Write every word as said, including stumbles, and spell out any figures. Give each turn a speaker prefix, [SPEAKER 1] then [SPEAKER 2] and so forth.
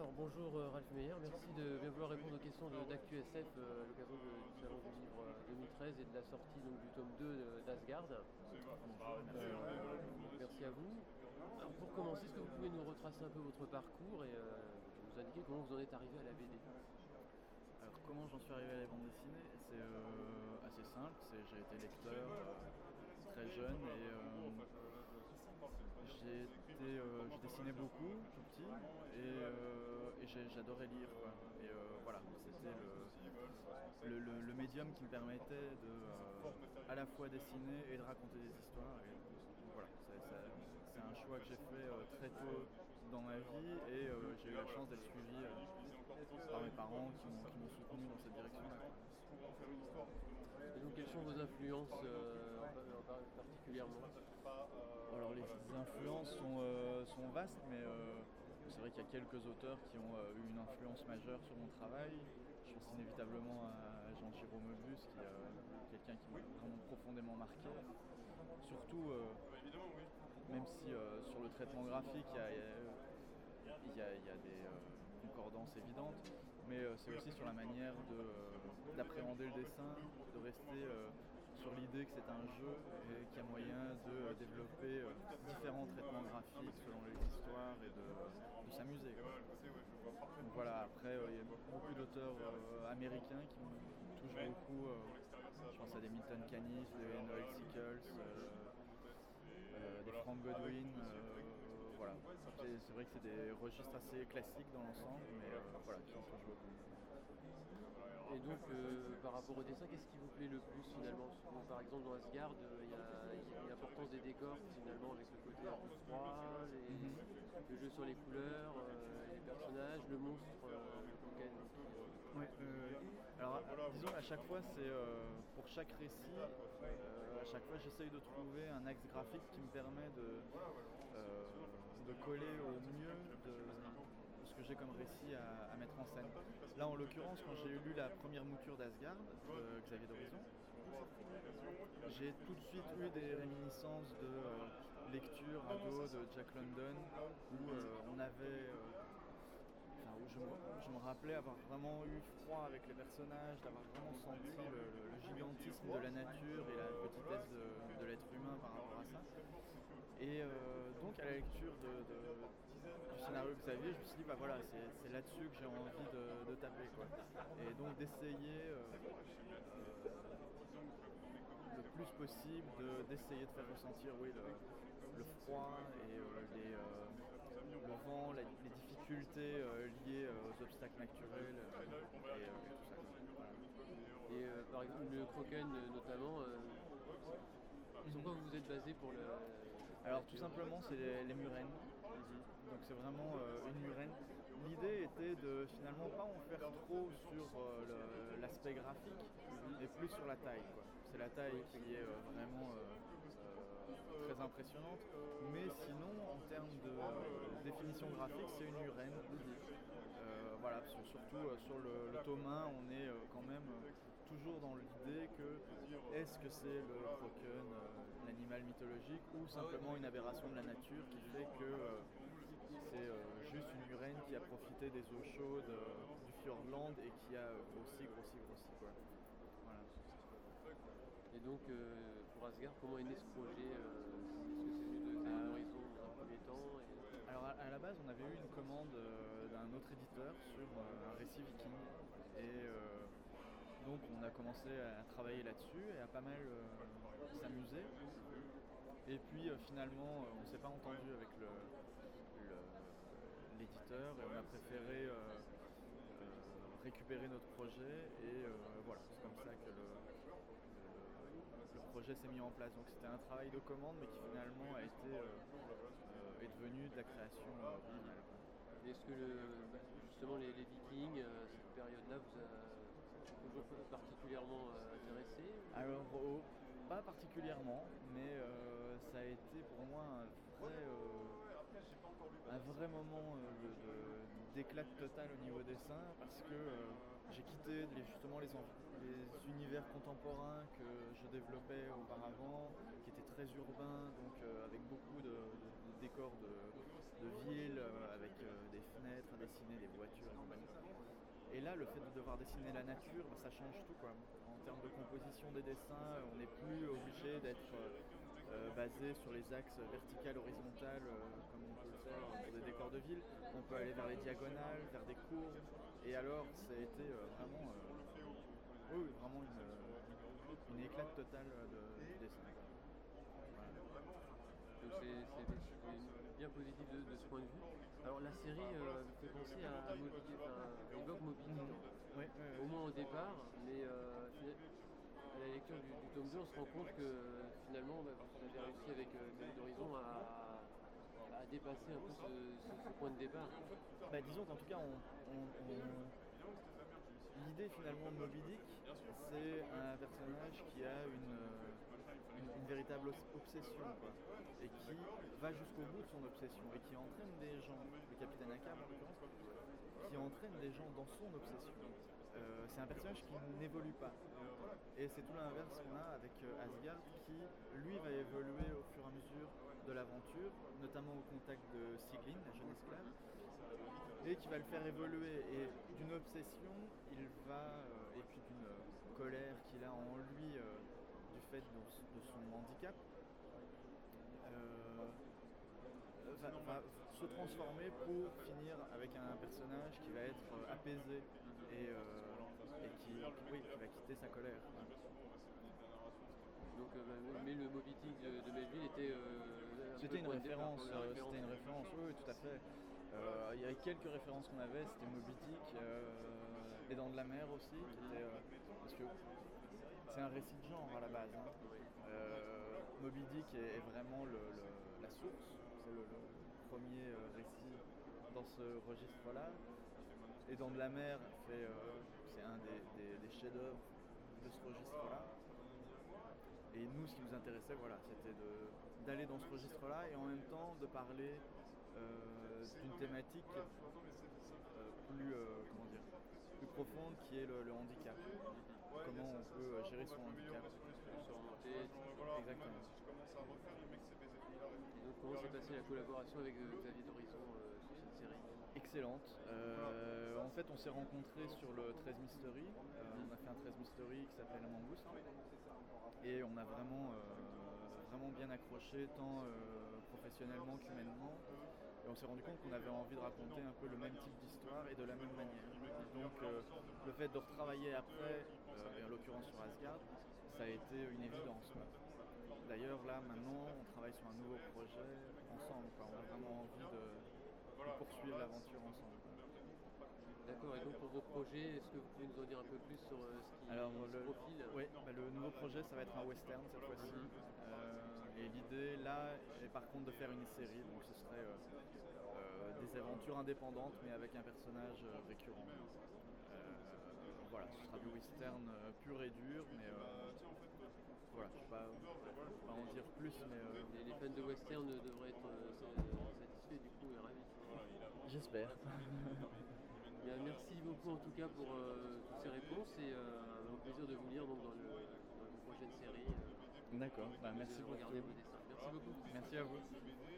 [SPEAKER 1] Alors bonjour euh, Ralph Meyer, merci de bien vouloir répondre aux questions de- d'ActuSF euh, à l'occasion de- du salon du livre euh, deux mille treize et de la sortie donc, du tome deux de- d'Asgard. Euh, merci à vous. Alors pour commencer, est-ce que vous pouvez nous retracer un peu votre parcours et euh, nous indiquer comment vous en êtes arrivé à la B D?
[SPEAKER 2] Alors comment j'en suis arrivé à la bande dessinée? C'est euh, assez simple, c'est, j'ai été lecteur euh, très jeune et euh, j'ai, été, euh, j'ai dessiné beaucoup tout petit et, euh, et j'ai- j'adorais lire, quoi. Et euh, voilà, c'était le, le, le- le médium qui me permettait de euh, à la fois dessiner et de raconter des histoires. Et, voilà, c'est, c'est- c'est un choix que j'ai fait euh, très tôt dans ma vie et euh, j'ai eu la chance d'être suivi euh, par mes parents qui m'ont, qui m'ont soutenu dans cette direction-là.
[SPEAKER 1] Et donc quelles sont vos influences euh, en, en particulièrement?
[SPEAKER 2] Alors les influences sont, euh, sont vastes, mais euh, c'est vrai qu'il y a quelques auteurs qui ont euh, eu une influence majeure sur mon travail. Je pense inévitablement à Jean-Giraud Moebius, qui est euh, quelqu'un qui m'a vraiment profondément marqué. Surtout, euh, même si euh, sur le traitement graphique, il y a, il y a, il y a, il y a des euh, concordances évidentes, mais euh, c'est aussi sur la manière de, euh, d'appréhender le dessin, de rester euh, sur l'idée que c'est un jeu et qu'il y a moyen de euh, développer euh, différents traitements graphiques selon les histoires et de, de s'amuser, quoi. Donc voilà, après euh, il y a beaucoup d'auteurs euh, américains qui me touchent beaucoup. Euh, je pense à des Milton Caniff, des Noel Sickles, euh, euh, des Frank Godwin. Euh, voilà. C'est, c'est vrai que c'est des registres assez classiques dans l'ensemble, mais euh, voilà, qui me touchent beaucoup.
[SPEAKER 1] Et donc, euh, par rapport au dessin, qu'est-ce qui vous plaît le plus finalement? Bon, par exemple, dans Asgard, euh, il y, a- il y a l'importance des décors finalement, avec le côté un peu froid, les-
[SPEAKER 2] Mhm.
[SPEAKER 1] le jeu sur les couleurs, euh, les personnages, le monstre, euh, le Kraken, qui,
[SPEAKER 2] Ouais, euh, alors disons à chaque fois c'est euh, pour chaque récit, euh, à chaque fois j'essaye de trouver un axe graphique qui me permet de, euh, de coller au mieux de, de ce que j'ai comme récit à, à mettre en scène. Là en l'occurrence quand j'ai lu la première mouture d'Asgard de Xavier d'Horizon, j'ai tout de suite eu des réminiscences de euh, lecture ado de Jack London où euh, on avait... Euh, Enfin, où je me, je me rappelais avoir vraiment eu froid avec les personnages, d'avoir vraiment senti le, le- le gigantisme de la nature et la petitesse de, de l'être humain par rapport à ça. Et euh, donc à la lecture de, de- du scénario de Xavier, je me suis dit bah voilà, c'est, c'est là-dessus que j'ai envie de, de taper, quoi. Et donc d'essayer euh, le plus possible de, d'essayer de faire ressentir oui, le, le froid et euh, les, euh, le vent, la- les difficultés euh, liées euh, aux obstacles naturels euh, et, euh, et tout ça. Voilà.
[SPEAKER 1] et euh, par exemple le Kraken euh, notamment. Euh, sur quoi vous vous êtes basé pour le...
[SPEAKER 2] Alors tout simplement c'est les, les murènes. Donc c'est vraiment euh, une murène. L'idée était de finalement pas en faire trop sur euh, le- l'aspect graphique, mais plus sur la taille, quoi. C'est la taille qui est euh, vraiment euh, euh, très impressionnante. Mais sinon en termes de euh, définition graphique c'est une murène. Euh, voilà, parce que surtout euh, sur le, le tome un, on est euh, quand même euh, toujours dans l'idée que est-ce que c'est le Kraken, euh, l'animal mythologique, ou simplement une aberration de la nature qui fait que euh, c'est euh, juste une murène qui a profité des eaux chaudes euh, du Fjordland et qui a euh, grossi, grossi, grossi, quoi. Voilà.
[SPEAKER 1] Et donc euh, pour Asgard, comment est né ce projet? euh, Est-ce que c'est venu de Xavier d'Horizon dans un premier temps et...
[SPEAKER 2] Alors à, à la base, on avait eu une commande euh, d'un autre éditeur sur euh, un récit viking et euh, donc on a commencé à travailler là-dessus et à pas mal euh, s'amuser. Et puis euh, finalement, euh, on ne s'est pas entendu avec le, le- l'éditeur et on a préféré euh, euh, récupérer notre projet et euh, voilà, c'est comme ça que le, le- le projet s'est mis en place. Donc c'était un travail de commande mais qui finalement a été euh, euh, est devenu de la création euh, originale.
[SPEAKER 1] Est-ce que le, justement les, les Vikings, euh, cette période-là, vous a toujours particulièrement euh, intéressé?
[SPEAKER 2] Alors, oh, pas particulièrement, mais euh, ça a été pour moi un vrai, euh, un vrai moment euh, de- de- d'éclat total au niveau dessin, parce que euh, j'ai quitté les- justement les, en- les univers contemporains que je développais auparavant, qui étaient très urbains, donc euh, avec beaucoup de, de- de décors de, de villes, euh, avec euh, des fenêtres à dessiner, des voitures. là, le fait de devoir dessiner la nature, bah, ça change tout, quoi. En termes de composition des dessins, on n'est plus obligé d'être euh, basé sur les axes verticales, horizontales, euh, comme on peut le faire pour des décors de ville. On peut aller vers les diagonales, vers des courbes. Et alors, ça a été euh, vraiment, euh, oui, vraiment une, une éclate totale de, du dessin. Voilà.
[SPEAKER 1] Donc c'est, c'est, c'est bien positif de, de ce point de vue. Alors la série euh, me fait penser à, à Moby Dick, enfin, à l'époque Moby Dick,
[SPEAKER 2] Mmh. Oui, oui, oui.
[SPEAKER 1] au moins au départ, mais euh, à la lecture du, du tome deux, on se rend compte que finalement bah, vous avez réussi avec euh, Zénith d'Horizon à, à dépasser un peu ce, ce, ce point de départ.
[SPEAKER 2] Bah, disons qu'en tout cas, on, on, on... l'idée finalement de Moby Dick, c'est un personnage qui a une, une, une véritable obsession, quoi, et qui va jusqu'au bout de son obsession et qui entraîne des gens, le capitaine Ahab en l'occurrence, qui entraîne des gens dans son obsession. Euh, c'est un personnage qui n'évolue pas. Et c'est tout l'inverse qu'on a avec euh, Asgard qui, lui, va évoluer au fur et à mesure de l'aventure, notamment au contact de Sieglin, la jeune esclave, et qui va le faire évoluer. Et d'une obsession, il va, euh, et puis d'une euh, colère qu'il a en lui euh, du fait de, de son handicap, euh, va, va se transformer pour finir avec un personnage qui va être euh, apaisé et, euh, et qui, oui, qui va quitter sa colère.
[SPEAKER 1] Donc, euh, mais le Moby Dick de, de Melville était euh,
[SPEAKER 2] c'était une référence,
[SPEAKER 1] départ,
[SPEAKER 2] euh,
[SPEAKER 1] référence.
[SPEAKER 2] C'était une référence, oui, oui, tout à fait. Euh, il y avait quelques références qu'on avait, c'était Moby Dick, euh, Les Dents de la Mer aussi, qui était, euh, parce que c'est un récit de genre à la base. Hein. Euh, Moby Dick est, est vraiment le, le, la source, c'est le, le premier euh, récit dans ce registre-là. Les Dents de la Mer, fait, euh, c'est un des, des, des chefs-d'œuvre de ce registre-là. Et nous, ce qui nous intéressait, voilà, c'était de, d'aller dans ce registre-là et en même temps de parler euh, d'une thématique euh, plus, euh, comment dire, plus profonde qui est le, le handicap. Comment on peut gérer son handicap. Exactement.
[SPEAKER 1] Et donc, comment s'est passée la collaboration avec euh, Xavier d'Horizon euh, sur cette série ?
[SPEAKER 2] Excellente. Euh, en fait, on s'est rencontrés sur le treize Mystery. Euh, on a fait un treize Mystery qui s'appelle Mangouste. Et on a vraiment, euh, vraiment bien accroché, tant euh, professionnellement qu'humainement. Et on s'est rendu compte qu'on avait envie de raconter un peu le même type d'histoire et de la même manière. Donc euh, le fait de retravailler après, euh, et en l'occurrence sur Asgard, ça a été une évidence. D'ailleurs là maintenant on travaille sur un nouveau projet ensemble, quoi. On a vraiment envie de, de poursuivre l'aventure ensemble.
[SPEAKER 1] D'accord, et donc pour vos projets, est-ce que vous pouvez nous en dire un peu plus sur euh, ce qui
[SPEAKER 2] Alors,
[SPEAKER 1] se
[SPEAKER 2] le,
[SPEAKER 1] profile ?
[SPEAKER 2] Oui, bah, le nouveau projet ça va être un western cette fois-ci. Mm-hmm. euh, et l'idée là est par contre de faire une série, donc ce serait euh, euh, des aventures indépendantes mais avec un personnage euh, récurrent. Euh, voilà, ce sera du western euh, pur et dur, mais euh, voilà, je ne peux pas, pas en dire plus. Mais euh,
[SPEAKER 1] les, les fans de western devraient être euh, satisfaits du coup et ravis.
[SPEAKER 2] J'espère.
[SPEAKER 1] Bien, merci beaucoup en tout cas pour euh, toutes ces réponses et euh, au plaisir de vous lire donc, dans, le, dans une prochaine série. Euh,
[SPEAKER 2] D'accord, bah, merci
[SPEAKER 1] de
[SPEAKER 2] beaucoup.
[SPEAKER 1] regarder vos dessins. Merci beaucoup.
[SPEAKER 2] Merci à vous.